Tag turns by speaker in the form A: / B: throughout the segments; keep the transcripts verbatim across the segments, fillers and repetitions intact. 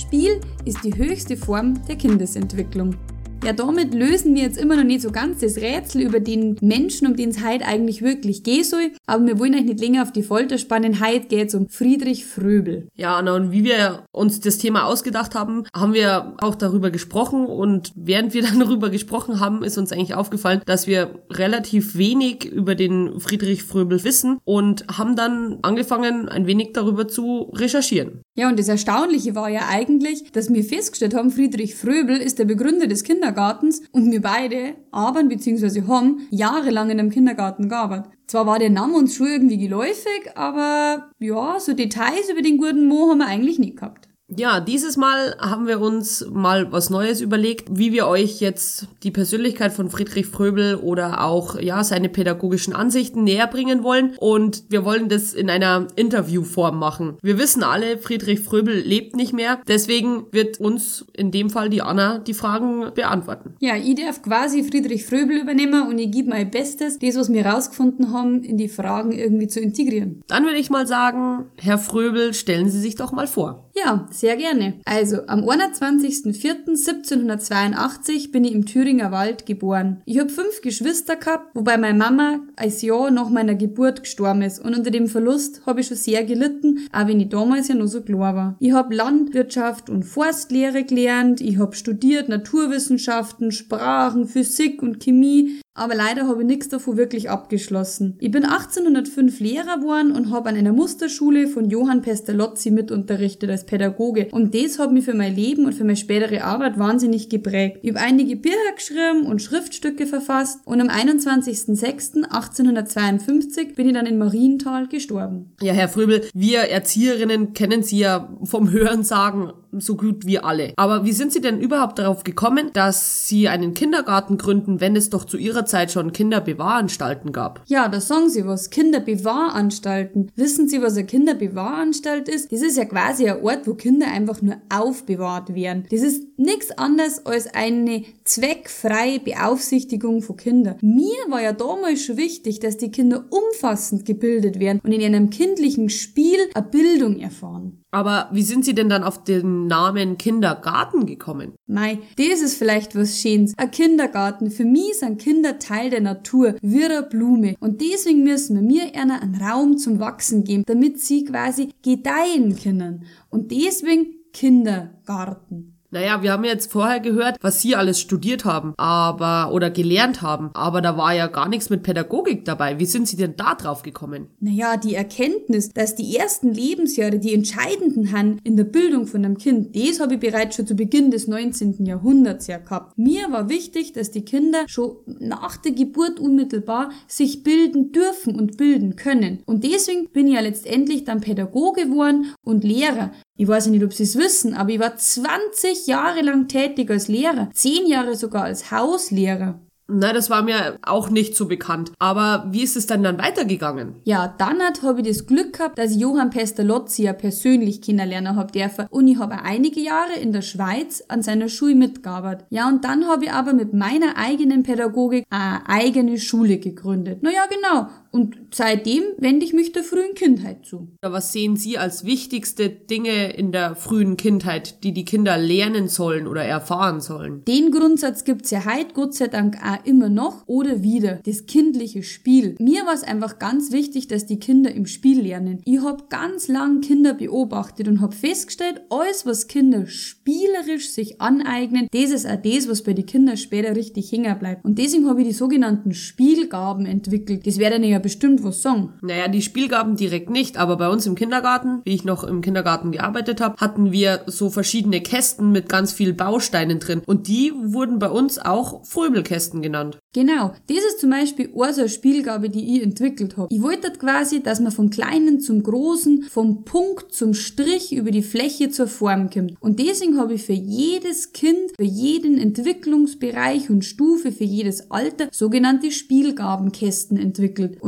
A: Spiel ist die höchste Form der Kindesentwicklung. Ja, damit lösen wir jetzt immer noch nicht so ganz das Rätsel über den Menschen, um den es heute eigentlich wirklich gehen soll. Aber wir wollen euch nicht länger auf die Folter spannen. Heute geht es um Friedrich Fröbel.
B: Ja, Anna, und wie wir uns das Thema ausgedacht haben, haben wir auch darüber gesprochen. Und während wir dann darüber gesprochen haben, ist uns eigentlich aufgefallen, dass wir relativ wenig über den Friedrich Fröbel wissen und haben dann angefangen, ein wenig darüber zu recherchieren.
A: Ja, und das Erstaunliche war ja eigentlich, dass wir festgestellt haben, Friedrich Fröbel ist der Begründer des Kindergartens und wir beide arbeiten bzw. haben jahrelang in einem Kindergarten gearbeitet. Zwar war der Name uns schon irgendwie geläufig, aber ja, so Details über den guten Mo haben wir eigentlich nie gehabt.
B: Ja, dieses Mal haben wir uns mal was Neues überlegt, wie wir euch jetzt die Persönlichkeit von Friedrich Fröbel oder auch ja seine pädagogischen Ansichten näher bringen wollen, und wir wollen das in einer Interviewform machen. Wir wissen alle, Friedrich Fröbel lebt nicht mehr, deswegen wird uns in dem Fall die Anna die Fragen beantworten.
A: Ja, ich darf quasi Friedrich Fröbel übernehmen und ich gebe mein Bestes, das, was wir rausgefunden haben, in die Fragen irgendwie zu integrieren.
B: Dann würde ich mal sagen, Herr Fröbel, stellen Sie sich doch mal vor.
A: Ja, sehr gerne. Also, am einundzwanzigsten vierten siebzehnhundertzweiundachtzig bin ich im Thüringer Wald geboren. Ich habe fünf Geschwister gehabt, wobei meine Mama ein Jahr nach meiner Geburt gestorben ist, und unter dem Verlust habe ich schon sehr gelitten, auch wenn ich damals ja noch so klar war. Ich habe Landwirtschaft und Forstlehre gelernt, ich habe studiert Naturwissenschaften, Sprachen, Physik und Chemie, aber leider habe ich nichts davon wirklich abgeschlossen. Ich bin achtzehnhundertfünf Lehrer geworden und habe an einer Musterschule von Johann Pestalozzi mitunterrichtet als Pädagoge. Und das hat mich für mein Leben und für meine spätere Arbeit wahnsinnig geprägt. Ich habe einige Bücher geschrieben und Schriftstücke verfasst, und am einundzwanzigsten sechsten achtzehnhundertzweiundfünfzig bin ich dann in Marienthal gestorben.
B: Ja, Herr Fröbel, wir Erzieherinnen kennen Sie ja vom Hörensagen so gut wie alle. Aber wie sind Sie denn überhaupt darauf gekommen, dass Sie einen Kindergarten gründen, wenn es doch zu Ihrer Zeit schon Kinderbewahranstalten gab?
A: Ja, da sagen Sie was. Kinderbewahranstalten. Wissen Sie, was eine Kinderbewahranstalt ist? Das ist ja quasi ein Ort, wo Kinder einfach nur aufbewahrt werden. Das ist nichts anderes als eine zweckfreie Beaufsichtigung von Kindern. Mir war ja damals schon wichtig, dass die Kinder umfassend gebildet werden und in einem kindlichen Spiel eine Bildung erfahren.
B: Aber wie sind Sie denn dann auf den Namen Kindergarten gekommen?
A: Mei, das ist vielleicht was Schönes. Ein Kindergarten. Für mich sind Kinder Teil der Natur, wie eine Blume. Und deswegen müssen wir mir einer einen Raum zum Wachsen geben, damit sie quasi gedeihen können. Und deswegen Kindergarten.
B: Naja, wir haben jetzt vorher gehört, was Sie alles studiert haben, aber oder gelernt haben, aber da war ja gar nichts mit Pädagogik dabei. Wie sind Sie denn da drauf gekommen?
A: Naja, die Erkenntnis, dass die ersten Lebensjahre die entscheidenden sind in der Bildung von einem Kind, das habe ich bereits schon zu Beginn des neunzehnten Jahrhunderts ja gehabt. Mir war wichtig, dass die Kinder schon nach der Geburt unmittelbar sich bilden dürfen und bilden können. Und deswegen bin ich ja letztendlich dann Pädagoge geworden und Lehrer. Ich weiß nicht, ob Sie es wissen, aber ich war zwanzig Jahre lang tätig als Lehrer, zehn Jahre sogar als Hauslehrer.
B: Na, das war mir auch nicht so bekannt. Aber wie ist es dann dann weitergegangen?
A: Ja, dann habe ich das Glück gehabt, dass ich Johann Pestalozzi ja persönlich kennenlernen habe dürfen. Und ich habe einige Jahre in der Schweiz an seiner Schule mitgearbeitet. Ja, und dann habe ich aber mit meiner eigenen Pädagogik eine eigene Schule gegründet. Naja, genau. Und seitdem wende ich mich der frühen Kindheit zu.
B: Was sehen Sie als wichtigste Dinge in der frühen Kindheit, die die Kinder lernen sollen oder erfahren sollen?
A: Den Grundsatz gibt's ja heute Gott sei Dank auch immer noch oder wieder. Das kindliche Spiel. Mir war es einfach ganz wichtig, dass die Kinder im Spiel lernen. Ich habe ganz lang Kinder beobachtet und habe festgestellt, alles, was Kinder spielerisch sich aneignen, das ist auch das, was bei den Kindern später richtig hängen bleibt. Und deswegen habe ich die sogenannten Spielgaben entwickelt. Das wäre dann ja bestimmt was sagen.
B: Naja, die Spielgaben direkt nicht, aber bei uns im Kindergarten, wie ich noch im Kindergarten gearbeitet habe, hatten wir so verschiedene Kästen mit ganz viel Bausteinen drin, und die wurden bei uns auch Fröbelkästen genannt.
A: Genau, das ist zum Beispiel auch so eine Spielgabe, die ich entwickelt habe. Ich wollte quasi, dass man vom Kleinen zum Großen, vom Punkt zum Strich über die Fläche zur Form kommt. Und deswegen habe ich für jedes Kind, für jeden Entwicklungsbereich und Stufe, für jedes Alter sogenannte Spielgabenkästen entwickelt. Und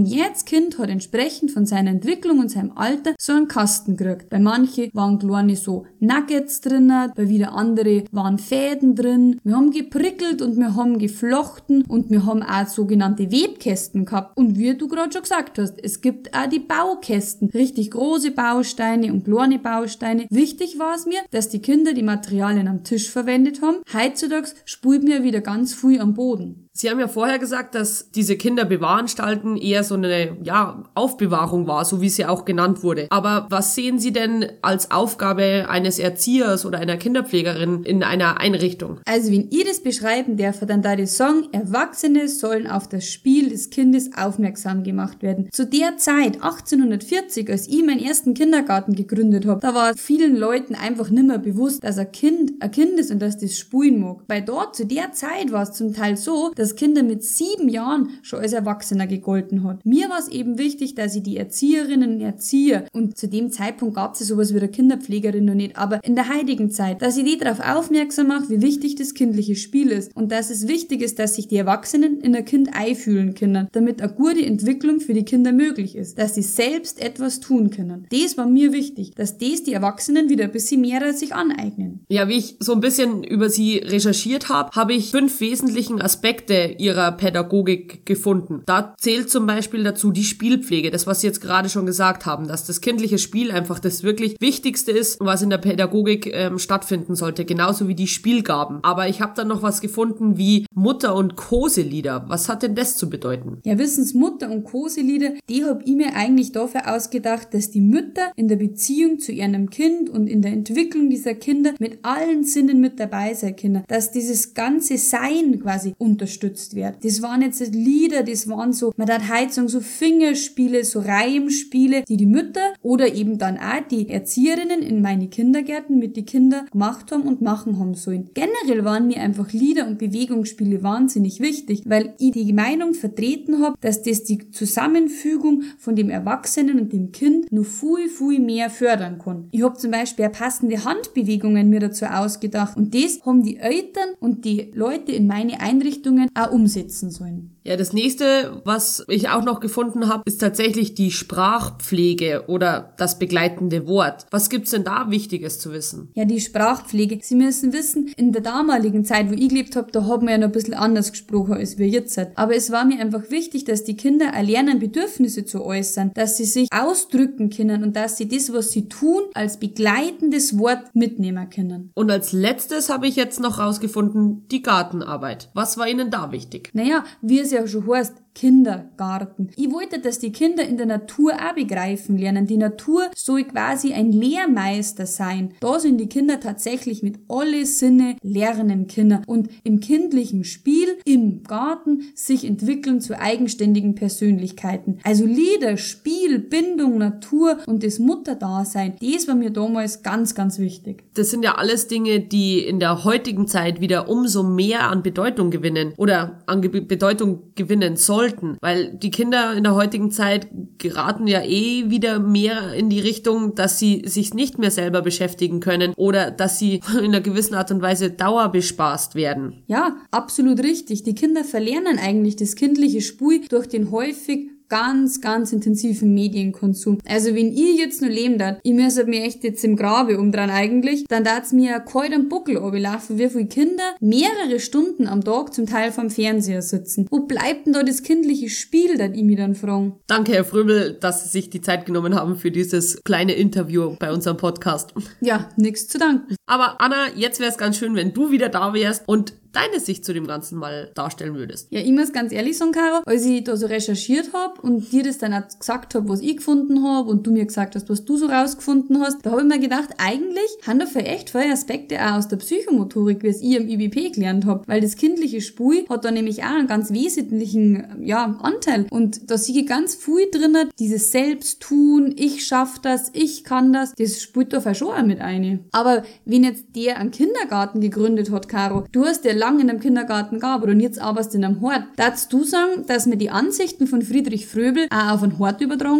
A: Und jedes Kind hat entsprechend von seiner Entwicklung und seinem Alter so einen Kasten gekriegt. Bei manchen waren kleine so Nuggets drin, bei wieder andere waren Fäden drin. Wir haben geprickelt und wir haben geflochten und wir haben auch sogenannte Webkästen gehabt. Und wie du gerade schon gesagt hast, es gibt auch die Baukästen. Richtig große Bausteine und kleine Bausteine. Wichtig war es mir, dass die Kinder die Materialien am Tisch verwendet haben. Heutzutage spielt mir wieder ganz viel am Boden.
B: Sie haben ja vorher gesagt, dass diese Kinderbewahranstalten eher so eine, ja, Aufbewahrung war, so wie sie auch genannt wurde. Aber was sehen Sie denn als Aufgabe eines Erziehers oder einer Kinderpflegerin in einer Einrichtung?
A: Also, wenn ich das beschreiben darf, dann da die sagen, Erwachsene sollen auf das Spiel des Kindes aufmerksam gemacht werden. Zu der Zeit, achtzehnhundertvierzig, als ich meinen ersten Kindergarten gegründet habe, da war vielen Leuten einfach nicht mehr bewusst, dass ein Kind ein Kind ist und dass das spielen mag. Weil dort, zu der Zeit war es zum Teil so, dass Kinder mit sieben Jahren schon als Erwachsener gegolten hat. Mir war es eben wichtig, dass ich die Erzieherinnen und Erzieher, und zu dem Zeitpunkt gab es ja sowas wie eine Kinderpflegerin noch nicht, aber in der heutigen Zeit, dass ich die darauf aufmerksam mache, wie wichtig das kindliche Spiel ist und dass es wichtig ist, dass sich die Erwachsenen in ein Kind einfühlen können, damit eine gute Entwicklung für die Kinder möglich ist, dass sie selbst etwas tun können. Das war mir wichtig, dass das die Erwachsenen wieder ein bisschen mehr sich aneignen.
B: Ja, wie ich so ein bisschen über Sie recherchiert habe, habe ich fünf wesentlichen Aspekte ihrer Pädagogik gefunden. Da zählt zum Beispiel dazu die Spielpflege, das, was Sie jetzt gerade schon gesagt haben, dass das kindliche Spiel einfach das wirklich Wichtigste ist, was in der Pädagogik ähm, stattfinden sollte, genauso wie die Spielgaben. Aber ich habe dann noch was gefunden wie Mutter- und Koselieder. Was hat denn das zu bedeuten?
A: Ja, wissens Mutter- und Koselieder, die hab ich mir eigentlich dafür ausgedacht, dass die Mütter in der Beziehung zu ihrem Kind und in der Entwicklung dieser Kinder mit allen Sinnen mit dabei sein können, dass dieses ganze Sein quasi unterstützt wird. Das waren jetzt Lieder, das waren so, man hat heute sagen, so Fingerspiele, so Reimspiele, die die Mütter oder eben dann auch die Erzieherinnen in meine Kindergärten mit den Kindern gemacht haben und machen haben sollen. Generell waren mir einfach Lieder und Bewegungsspiele wahnsinnig wichtig, weil ich die Meinung vertreten habe, dass das die Zusammenfügung von dem Erwachsenen und dem Kind noch viel, viel mehr fördern kann. Ich habe zum Beispiel passende Handbewegungen mir dazu ausgedacht und das haben die Eltern und die Leute in meine Einrichtungen auch umsetzen sollen.
B: Ja, das nächste, was ich auch noch gefunden habe, ist tatsächlich die Sprachpflege oder das begleitende Wort. Was gibt's denn da Wichtiges zu wissen?
A: Ja, die Sprachpflege. Sie müssen wissen, in der damaligen Zeit, wo ich gelebt habe, da haben wir ja noch ein bisschen anders gesprochen als wir jetzt. Aber es war mir einfach wichtig, dass die Kinder auch lernen, Bedürfnisse zu äußern, dass sie sich ausdrücken können und dass sie das, was sie tun, als begleitendes Wort mitnehmen können.
B: Und als letztes habe ich jetzt noch rausgefunden, die Gartenarbeit. Was war Ihnen da wichtig?
A: Naja, wie es ja schon heißt, Kindergarten. Ich wollte, dass die Kinder in der Natur auch begreifen lernen. Die Natur soll quasi ein Lehrmeister sein. Da sind die Kinder tatsächlich mit alle Sinne lernen können und im kindlichen Spiel, im Garten, sich entwickeln zu eigenständigen Persönlichkeiten. Also Lieder, Spiel, Bindung, Natur und das Mutterdasein, das war mir damals ganz, ganz wichtig.
B: Das sind ja alles Dinge, die in der heutigen Zeit wieder umso mehr an Bedeutung gewinnen oder an Ge- Bedeutung gewinnen sollen. Weil die Kinder in der heutigen Zeit geraten ja eh wieder mehr in die Richtung, dass sie sich nicht mehr selber beschäftigen können oder dass sie in einer gewissen Art und Weise dauerbespaßt werden.
A: Ja, absolut richtig. Die Kinder verlernen eigentlich das kindliche Spiel durch den häufig ganz, ganz intensiven Medienkonsum. Also wenn ich jetzt nur leben darf, ich müsste mir echt jetzt im Grabe umdrehen eigentlich, dann darf es mir kalt am Buckel runterlaufen, wie viele Kinder mehrere Stunden am Tag zum Teil vorm Fernseher sitzen. Wo bleibt denn da das kindliche Spiel, das ich mich dann frage?
B: Danke, Herr Fröbel, dass Sie sich die Zeit genommen haben für dieses kleine Interview bei unserem Podcast.
A: Ja, nichts zu danken.
B: Aber Anna, jetzt wäre es ganz schön, wenn du wieder da wärst und deine Sicht zu dem Ganzen mal darstellen würdest.
A: Ja, ich muss ganz ehrlich sagen, Caro, als ich da so recherchiert habe und dir das dann auch gesagt habe, was ich gefunden habe und du mir gesagt hast, was du so rausgefunden hast, da habe ich mir gedacht, eigentlich haben da echt viele Aspekte auch aus der Psychomotorik, wie es ich im I B P gelernt habe, weil das kindliche Spiel hat da nämlich auch einen ganz wesentlichen ja, Anteil und da sehe ich ganz viel drin, dieses Selbsttun, ich schaff das, ich kann das, das spielt da schon auch mit ein. Aber wenn jetzt der einen Kindergarten gegründet hat, Caro, du hast ja lange in einem Kindergarten gearbeitet und jetzt arbeitest du in einem Hort. Darfst du sagen, dass man die Ansichten von Friedrich Fröbel auch auf einen Hort übertragen kann?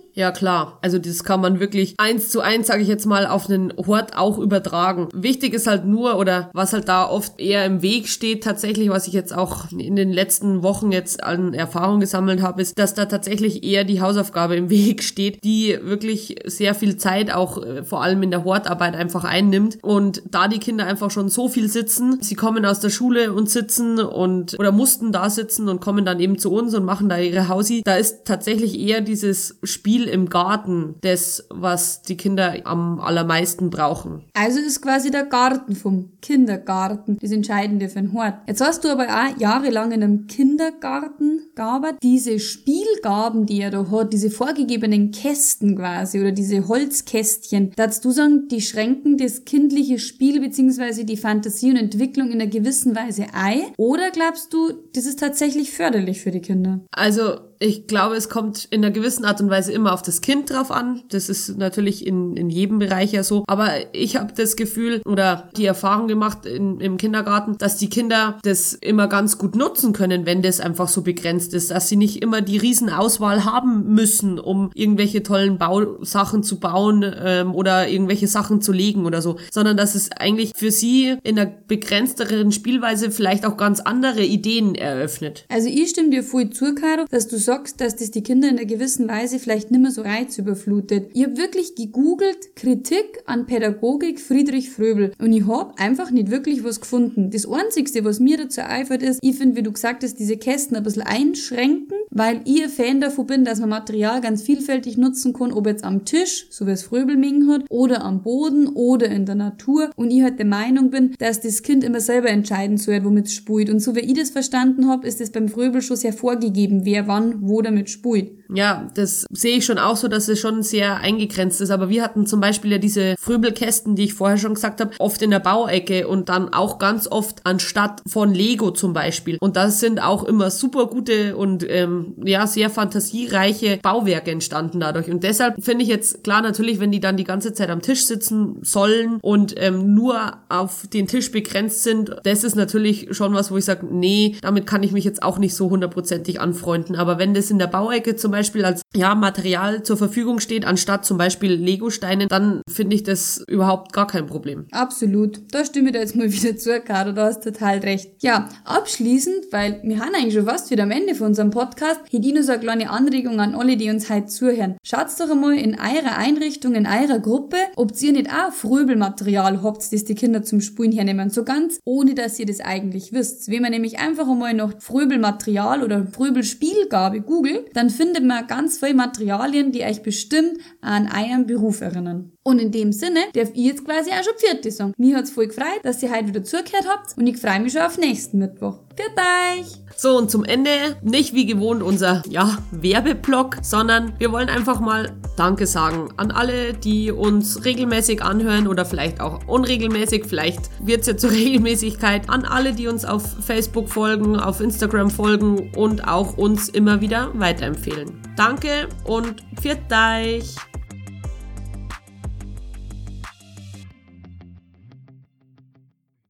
B: Ja, klar. Also das kann man wirklich eins zu eins, sage ich jetzt mal, auf einen Hort auch übertragen. Wichtig ist halt nur, oder was halt da oft eher im Weg steht tatsächlich, was ich jetzt auch in den letzten Wochen jetzt an Erfahrung gesammelt habe, ist, dass da tatsächlich eher die Hausaufgabe im Weg steht, die wirklich sehr viel Zeit auch äh, vor allem in der Hortarbeit einfach einnimmt. Und da die Kinder einfach schon so viel sitzen, sie kommen aus der Schule und sitzen und oder mussten da sitzen und kommen dann eben zu uns und machen da ihre Hausi. Da ist tatsächlich eher dieses Spiel im Garten das, was die Kinder am allermeisten brauchen.
A: Also ist quasi der Garten vom Kindergarten das Entscheidende für den Hort. Jetzt hast du aber auch jahrelang in einem Kindergarten gearbeitet. Diese Spielgaben, die er da hat, diese vorgegebenen Kästen quasi oder diese Holzkästchen, darfst du sagen, die schränken das kindliche Spiel bzw. die Fantasie und Entwicklung in einer gewissen Weise ein? Oder glaubst du, das ist tatsächlich förderlich für die Kinder?
B: Also ich glaube, es kommt in einer gewissen Art und Weise immer auf das Kind drauf an. Das ist natürlich in, in jedem Bereich ja so. Aber ich habe das Gefühl oder die Erfahrung gemacht in, im Kindergarten, dass die Kinder das immer ganz gut nutzen können, wenn das einfach so begrenzt ist. Dass sie nicht immer die Riesenauswahl haben müssen, um irgendwelche tollen Bausachen zu bauen ähm, oder irgendwelche Sachen zu legen oder so. Sondern dass es eigentlich für sie in einer begrenzteren Spielweise vielleicht auch ganz andere Ideen eröffnet.
A: Also ich stimme dir voll zu, Caro, dass du sagst, dass das die Kinder in einer gewissen Weise vielleicht nicht mehr so reizüberflutet. Ich habe wirklich gegoogelt, Kritik an Pädagogik Friedrich Fröbel und ich habe einfach nicht wirklich was gefunden. Das Einzige, was mir dazu einfällt, ist, ich finde, wie du gesagt hast, diese Kästen ein bisschen einschränken, weil ich ein Fan davon bin, dass man Material ganz vielfältig nutzen kann, ob jetzt am Tisch, so wie es Fröbel mengen hat, oder am Boden oder in der Natur und ich halt der Meinung bin, dass das Kind immer selber entscheiden soll, womit es spielt. Und so wie ich das verstanden habe, ist das beim Fröbel schon sehr vorgegeben, wer wann wo damit spielt.
B: Ja, das sehe ich schon auch so, dass es schon sehr eingegrenzt ist. Aber wir hatten zum Beispiel ja diese Fröbelkästen, die ich vorher schon gesagt habe, oft in der Bauecke und dann auch ganz oft anstatt von Lego zum Beispiel. Und das sind auch immer super gute und ähm, ja sehr fantasiereiche Bauwerke entstanden dadurch. Und deshalb finde ich jetzt klar natürlich, wenn die dann die ganze Zeit am Tisch sitzen sollen und ähm, nur auf den Tisch begrenzt sind, das ist natürlich schon was, wo ich sage, nee, damit kann ich mich jetzt auch nicht so hundertprozentig anfreunden. Aber wenn das in der Bauecke zum Beispiel als ja Material zur Verfügung steht, anstatt zum Beispiel Legosteinen, dann finde ich das überhaupt gar kein Problem.
A: Absolut. Da stimme ich dir jetzt mal wieder zu, Caro, du hast total recht. Ja, abschließend, weil wir haben eigentlich schon fast wieder am Ende von unserem Podcast, hätte ich noch so eine kleine Anregung an alle, die uns heute zuhören. Schaut doch einmal in eurer Einrichtung, in eurer Gruppe, ob ihr nicht auch Fröbelmaterial habt, das die Kinder zum Spielen hernehmen, so ganz, ohne dass ihr das eigentlich wisst. Wenn man nämlich einfach einmal noch Fröbelmaterial oder Fröbelspielgabe googelt, dann findet man ganz viele Materialien, die euch bestimmt an euren Beruf erinnern. Und in dem Sinne darf ich jetzt quasi auch schon Pfiat sagen. Mir hat's voll gefreut, dass ihr heute wieder zugehört habt und ich freue mich schon auf nächsten Mittwoch. Pfiat euch!
B: So, und zum Ende nicht wie gewohnt unser, ja, Werbeblock, sondern wir wollen einfach mal Danke sagen an alle, die uns regelmäßig anhören oder vielleicht auch unregelmäßig, vielleicht wird's ja zur Regelmäßigkeit, an alle, die uns auf Facebook folgen, auf Instagram folgen und auch uns immer wieder weiterempfehlen. Danke und pfiat euch!